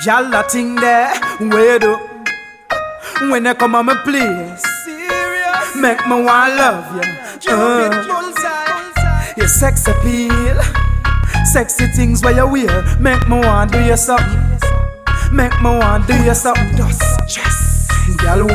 Y'all a thing there, where do? When you come on my place, serious, make me want love you. Your sex appeal, sexy things where you wear, make me want do you something. Make me want do you something. Just, girl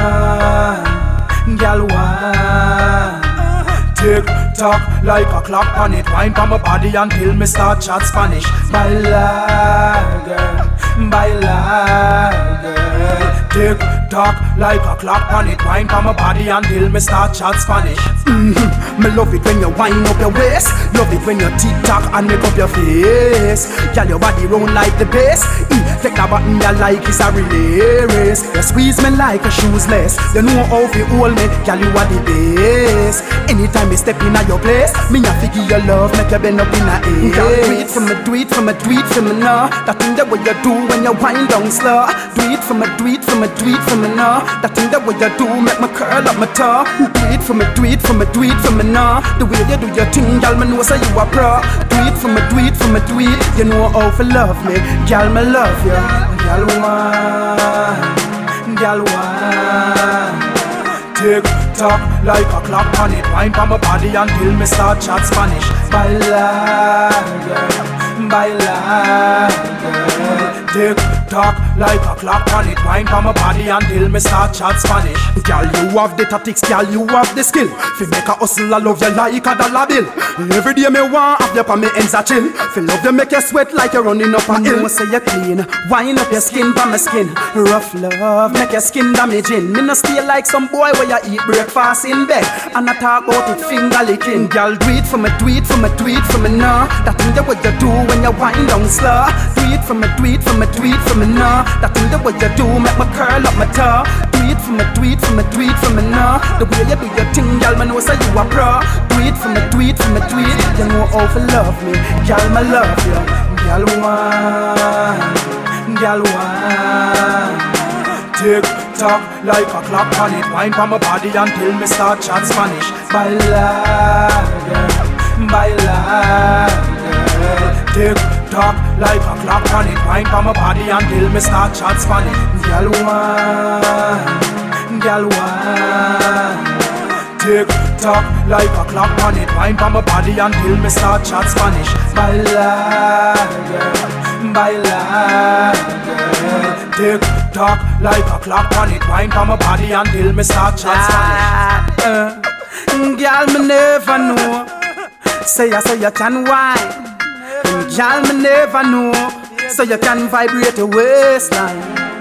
one, girl one. Tick tock like a clock on it. Wind on my body until me start chat Spanish. Baila, girl, baila, girl. Tick tock like a clock on it. Wind on my body until me start chat Spanish. Me love it when you wind up your waist. Love it when you tick tock and make up your face. Girl, your body round like the bass. Take that button you like it's a relay race. You squeeze me like a shoeless. You know how to hold me, girl, you are the best. Anytime you step in at your place, me a figure your love, make you bend up in a ace. Girl, do it for me, do it for me, do it for me now. That thing that what you do when you wind down slow. Do it for me, do it for me, do it for me now. That thing that what you do make me curl up my tongue. Do it for me, do it for me, do it for me now. The way you do your thing, girl, me know say you a pro. Do it for me, do it for me, do it. You know how to love me, girl, me love you. Girl one, girl one. Tick tock like a clock on it. Wind on my body until me start chat Spanish. Baila, girl, baila, girl. Tick tock like a clock on it. Wind on my body until me start chat Spanish. Girl, you have the tactics, girl, you have the skill. Fi make a hustle, I love you like a dollar bill. Every day me want have you pa me ends a chill. Fi love you make you sweat like you're running up a hill. You say you clean, wind up your skin pa my skin. Rough love, make your skin damaging. Me no stay like some boy where you eat breakfast in bed and I talk about it finger licking. Girl, do it for me, do it for me, do it for me now. That thing that what you do when you wind down slow. Do it for me, do it for me, do it for me now. That thing that what you do make me curl up my toe. Do it for me, do it for me, do it for me now. The way you do your thing, girl, me know say you a pro. Do it for me, do it for me, do it. You know how to love me, girl, me love you. Girl one, girl one. Tick tock like a clock on it. Wind on my body until me start chat Spanish. Baila, girl, baila, girl. Tick tock like a clock on it. Wind on my body until me start chat Spanish. Girl one, girl one. Tick tock like a clock on it. Wind on my body until me start chat Spanish. Baila, girl, baila, girl. Tick tock like a clock on it. Wind on my body until me start chat Spanish. Girl, me never know. Say you can wine. Girl, me never know. So you can vibrate your waistline.